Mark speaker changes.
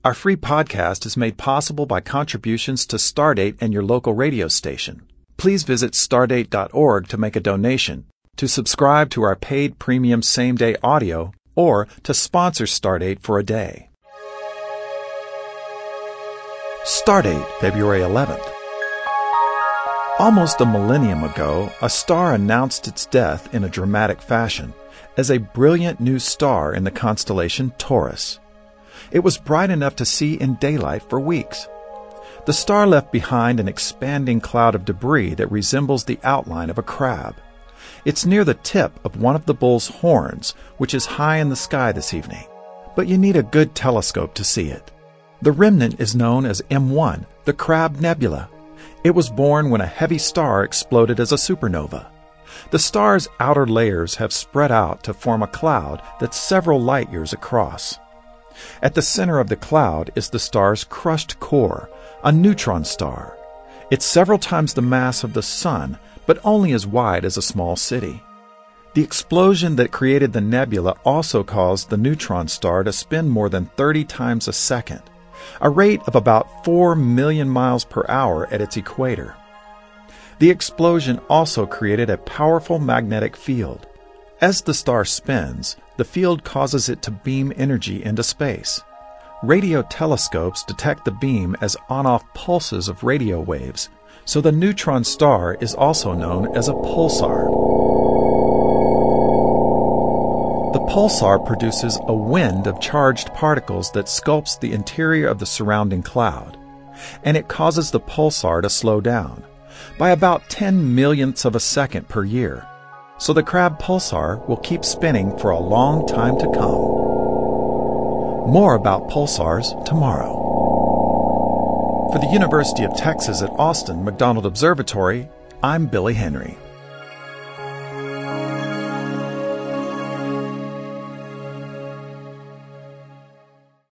Speaker 1: Our free podcast is made possible by contributions to Stardate and your local radio station. Please visit stardate.org to make a donation, to subscribe to our paid premium same-day audio, or to sponsor Stardate for a day. Stardate, February 11th. Almost a millennium ago, a star announced its death in a dramatic fashion as a brilliant new star in the constellation Taurus. It was bright enough to see in daylight for weeks. The star left behind an expanding cloud of debris that resembles the outline of a crab. It's near the tip of one of the bull's horns, which is high in the sky this evening. But you need a good telescope to see it. The remnant is known as M1, the Crab Nebula. It was born when a heavy star exploded as a supernova. The star's outer layers have spread out to form a cloud that's several light years across. At the center of the cloud is the star's crushed core, a neutron star. It's several times the mass of the Sun, but only as wide as a small city. The explosion that created the nebula also caused the neutron star to spin more than 30 times a second, a rate of about 4 million miles per hour at its equator. The explosion also created a powerful magnetic field. As the star spins, the field causes it to beam energy into space. Radio telescopes detect the beam as on-off pulses of radio waves, so the neutron star is also known as a pulsar. The pulsar produces a wind of charged particles that sculpts the interior of the surrounding cloud, and it causes the pulsar to slow down by about 10 millionths of a second per year. So the crab pulsar will keep spinning for a long time to come. More about pulsars tomorrow. For the University of Texas at Austin McDonald Observatory, I'm Billy Henry.